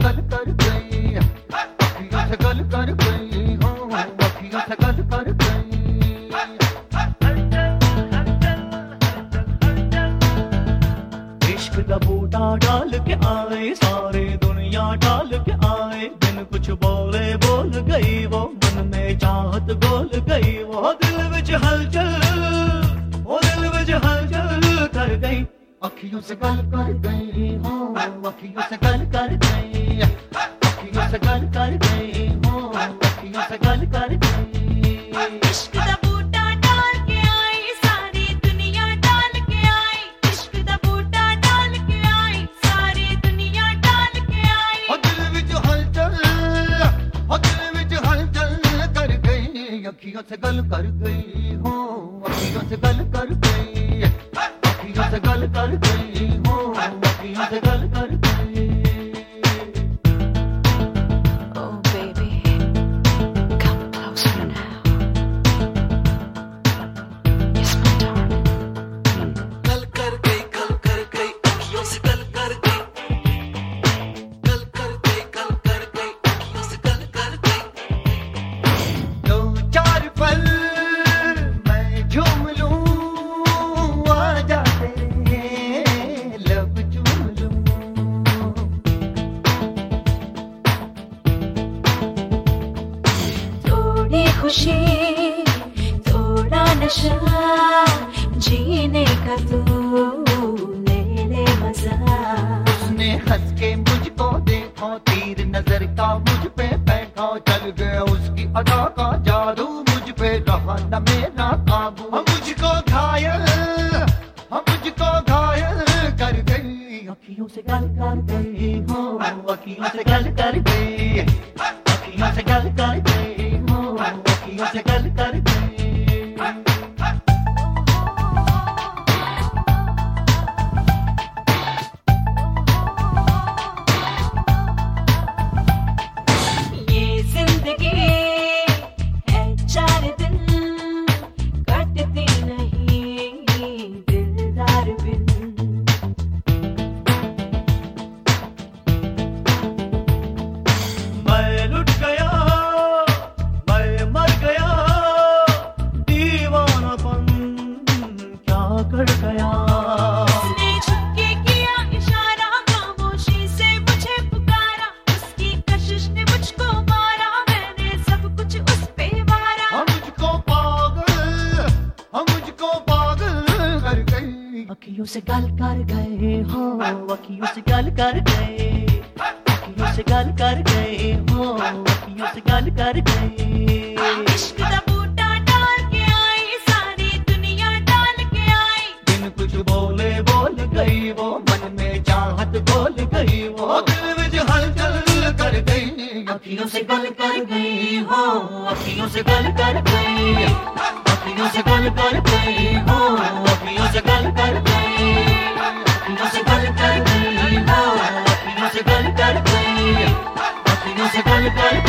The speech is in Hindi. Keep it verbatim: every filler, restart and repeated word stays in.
गल कर गई, अखियों से गल कर गई, हो अखियों से गल कर गई। इश्क का बूटा डाल के आए, सारे दुनिया डाल के आए, बिन कुछ बोले बोल गई वो, मन में चाहत गोल गई वो, दिल विच हलचल, ओ दिल विच हलचल कर गई, अखियों से गल कर गई, हो अखियों से गल कर गई, अखियों से गल कर गई, हो अखियों से गल कर गई। इश्क दा बूटा डाल के आई, सारी दुनिया डाल के आई, इश्क दा बूटा डाल के आई, सारी दुनिया डाल के आई, ओ दिल विच हलचल, ओ दिल विच हलचल कर गई, अखियों से गल कर गई, हो अखियों से गल कर गई, अखियों से गल कर गई, हो अखियों से गल कर गई। Oh baby, come closer now. Yes my darling. गल कर गई, गल कर गई, अखियों से गल कर गई, गल कर गई, गल कर गई, अखियों से गल कर गई। दो चार पल मैं झूम लूं, आ जा तेरे लब चूम लूं, थोड़ी खुशी थोड़ा नशा, जीने का तू ले ले मजा। उसने हंस के मुझको देखा, तीर नजर का मुझ पे बैठा, चल गया उसकी अदा का जादू, मुझ पे रहा न मेरा काबू, हम मुझको घायल, हम मुझको घायल कर गई, अखियों से गल कर गई, हो अखियों से गल कर गई, अखियों से गल कर गई, हो अखियों से गल कर गई। ये जिंदगी है चार दिन, कटती नहीं दिलदार बिन। मैं लुट गया, मैं मर गया, दीवानापन क्या कर गया। उसने छुपके किया इशारा, खामोशी से मुझे पुकारा, उसकी कशिश ने मुझको मारा, मैंने सब कुछ उस पे मारा। हम मुझको पागल, हम मुझको पागल कर गई, अखियों से गल कर गए, हो अखियों से गल कर गए, अखियों से गल कर गए, हो अखियों से गल कर गए। इश्क दा बूटा डाल के आई, सारी दुनिया डाल के आई, बिन कुछ बोले बोल गई वो, मन में चाहत बोल गई वो, दिल विच हलचल कर गई, अखियों से गल कर गई, हो अखियों से गल कर गई, अखियों से गल कर गई, हो अखियों से गल कर गई, अखियों से गल कर गई, हो अखियों से गल कर गई, अखियों से गल कर